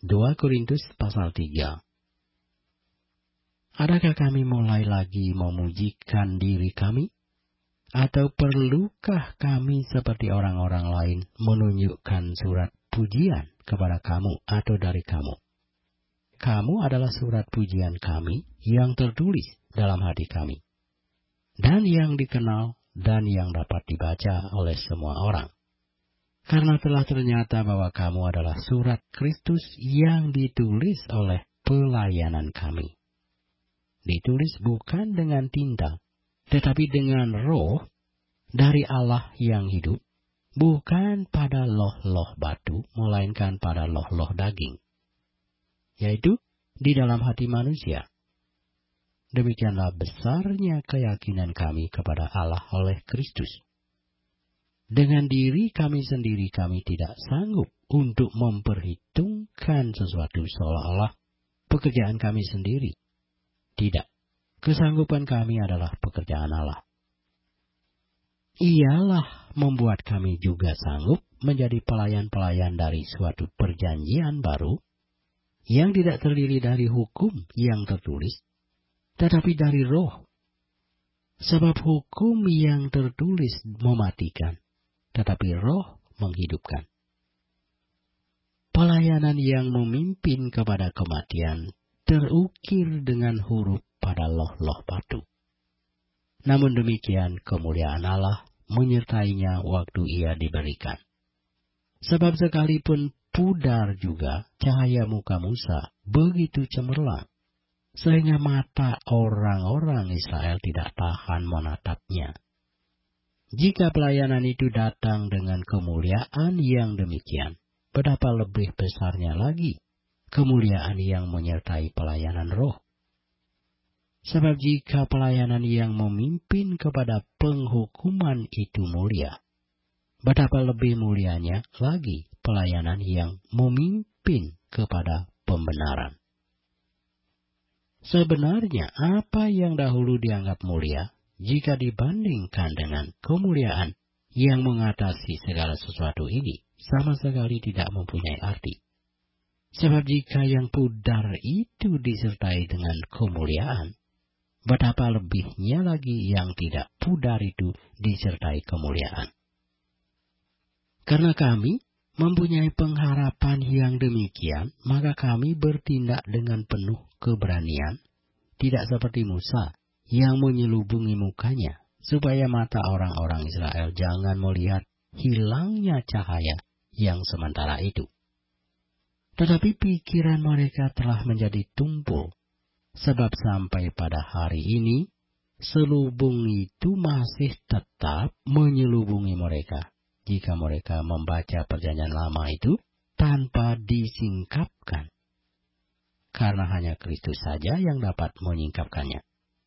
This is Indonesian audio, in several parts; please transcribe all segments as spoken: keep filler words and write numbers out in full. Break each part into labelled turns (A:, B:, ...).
A: dua Korintus pasal tiga. Adakah kami mulai lagi memujikan diri kami? Atau perlukah kami seperti orang-orang lain menunjukkan surat pujian kepada kamu atau dari kamu? Kamu adalah surat pujian kami yang tertulis dalam hati kami, dan yang dikenal dan yang dapat dibaca oleh semua orang. Karena telah ternyata bahwa kamu adalah surat Kristus yang ditulis oleh pelayanan kami. Ditulis bukan dengan tinta, tetapi dengan roh dari Allah yang hidup, bukan pada loh-loh batu, melainkan pada loh-loh daging, yaitu di dalam hati manusia. Demikianlah besarnya keyakinan kami kepada Allah oleh Kristus. Dengan diri kami sendiri kami tidak sanggup untuk memperhitungkan sesuatu seolah-olah pekerjaan kami sendiri. Tidak, kesanggupan kami adalah pekerjaan Allah. Ialah membuat kami juga sanggup menjadi pelayan-pelayan dari suatu perjanjian baru yang tidak terdiri dari hukum yang tertulis, tetapi dari roh. Sebab hukum yang tertulis mematikan, tetapi roh menghidupkan. Pelayanan yang memimpin kepada kematian terukir dengan huruf pada loh-loh batu. Namun demikian kemuliaan Allah menyertainya waktu ia diberikan. Sebab sekalipun pudar juga cahaya muka Musa begitu cemerlang, sehingga mata orang-orang Israel tidak tahan menatapnya. Jika pelayanan itu datang dengan kemuliaan yang demikian, betapa lebih besarnya lagi kemuliaan yang menyertai pelayanan roh. Sebab jika pelayanan yang memimpin kepada penghukuman itu mulia, betapa lebih mulianya lagi pelayanan yang memimpin kepada pembenaran. Sebenarnya apa yang dahulu dianggap mulia, jika dibandingkan dengan kemuliaan yang mengatasi segala sesuatu ini, sama sekali tidak mempunyai arti. Sebab jika yang pudar itu disertai dengan kemuliaan, betapa lebihnya lagi yang tidak pudar itu disertai kemuliaan. Karena kami mempunyai pengharapan yang demikian, maka kami bertindak dengan penuh keberanian, tidak seperti Musa yang menyelubungi mukanya, supaya mata orang-orang Israel jangan melihat hilangnya cahaya yang sementara itu. Tetapi pikiran mereka telah menjadi tumpul, sebab sampai pada hari ini, selubung itu masih tetap menyelubungi mereka, jika mereka membaca perjanjian lama itu tanpa disingkapkan. Karena hanya Kristus saja yang dapat menyingkapkannya.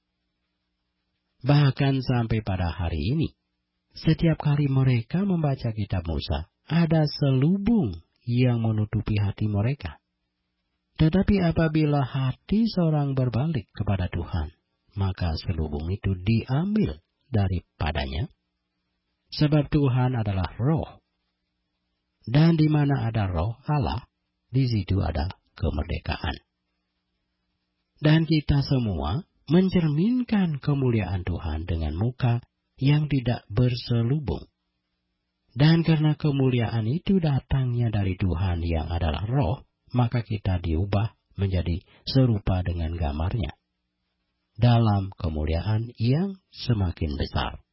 A: Bahkan sampai pada hari ini, setiap kali mereka membaca kitab Musa, ada selubung yang menutupi hati mereka. Tetapi apabila hati seorang berbalik kepada Tuhan, maka selubung itu diambil daripadanya. Sebab Tuhan adalah roh. Dan di mana ada roh Allah, di situ ada kemerdekaan. Dan kita semua mencerminkan kemuliaan Tuhan dengan muka yang tidak berselubung. Dan karena kemuliaan itu datangnya dari Tuhan yang adalah roh, maka kita diubah menjadi serupa dengan gambarnya, dalam kemuliaan yang semakin besar.